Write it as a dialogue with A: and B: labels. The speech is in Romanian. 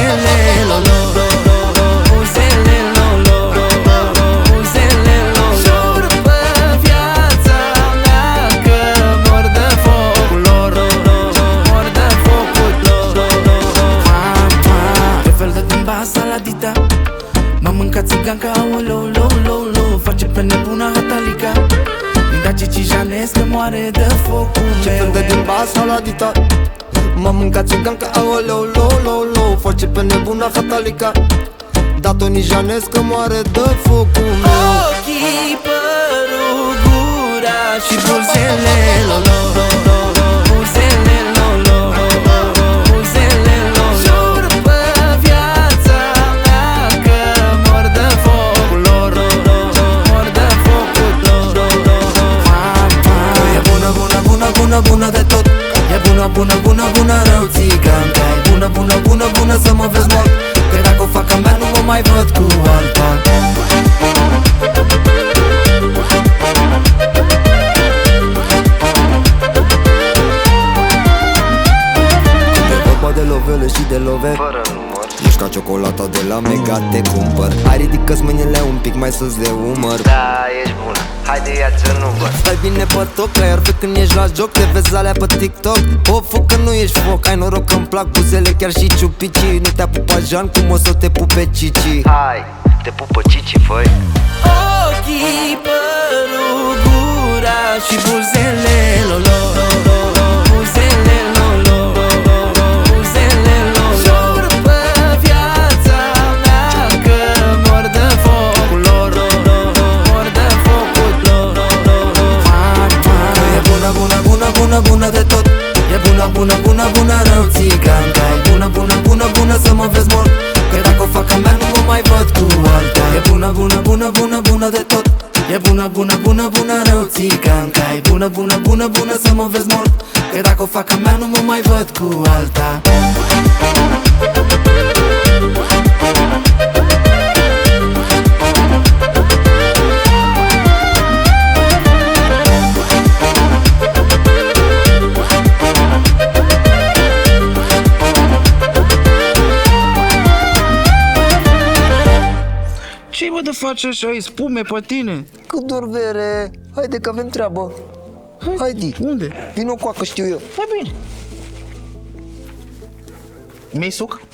A: buzele, lolo, buzele, lolo, buzele, lolo. Jur pe viața mea că mor de focul lor, mor de focul lor. Pe fel de timba saladita, m-am mâncat țiganca, aoleu, lo, lo, lo. Face pe nebuna Hatalica, din Daci Cijanesc că moare de focul meu.
B: Ce fel de timba saladita, m-am mâncat țiganca, aoleu, lo, lo, lo. Face pe nebuna Hatalica, dat-o nijanesc că moare de focul meu.
A: Ochii, părul, gura și buzele, lolo, buzele, lolo, buzele, lolo. Jur pe viața mea că mor de focul lor, mor de focul lor. E bună, bună, bună, bună, bună de tot. E bună, bună, bună, bună, rău țiganca. E bună, bună, bună, bună să mă vezi mort, că dacă o fac a mea nu mă mai văd cu alta.
B: De lovele și de love,
C: fără număr.
B: ești ca ciocolata de la Mega, te cumpăr. Hai ridică-ți mâinile un pic mai sus de umăr.
C: Da, ești bună, haide ia-ți în număr.
B: Stai bine pe tot, că iar când ești la joc te vezi alea pe TikTok. Foc că nu ești foc, ai noroc că-mi plac buzele, chiar și ciupicii. Nu te-a pupat Jean, cum o să te pupe Cici.
C: Hai, te pupă Cici, făi.
A: Ochii, părul, gura și buzele, lolo, buzele, lolo, buzele, lolo. Jur pe viața mea că mor de focul lor, mor de focul lor. E bună, bună, bună, bună, bună de tot. E bună, bună, bună, bună, rău țiganca. E bună, bună, bună, bună să mă vezi mort, că dacă o fac a mea nu mă mai văd cu alta. E bună, bună, bună, bună, bună de tot. E bună, bună, bună, bună, rău țiganca. E bună, bună, bună, bună să mă vezi mort, că dacă o fac a mea nu mă mai văd cu alta.
D: Ce mă de faci așa? Ai spume pe tine?
B: Cât dorvere, haide că avem treabă. Haide,
D: Unde?
B: vino cu că știu eu.
D: Hai bine. Mi-ai suc?